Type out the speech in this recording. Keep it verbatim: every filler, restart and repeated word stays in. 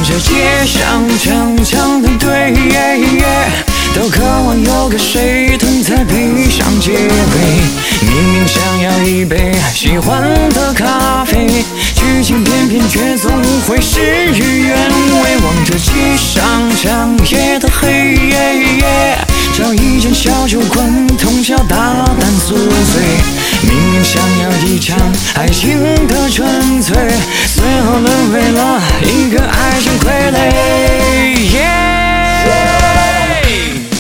这街上长长的队，都渴望有个谁同在陪上结尾。明明想要一杯喜欢的咖啡，剧情偏偏却总会事与愿违。望着街上长夜的黑夜，找一间小酒馆，通宵大胆宿醉。明明想要一场爱情的纯粹，最后沦为了一个爱情傀儡。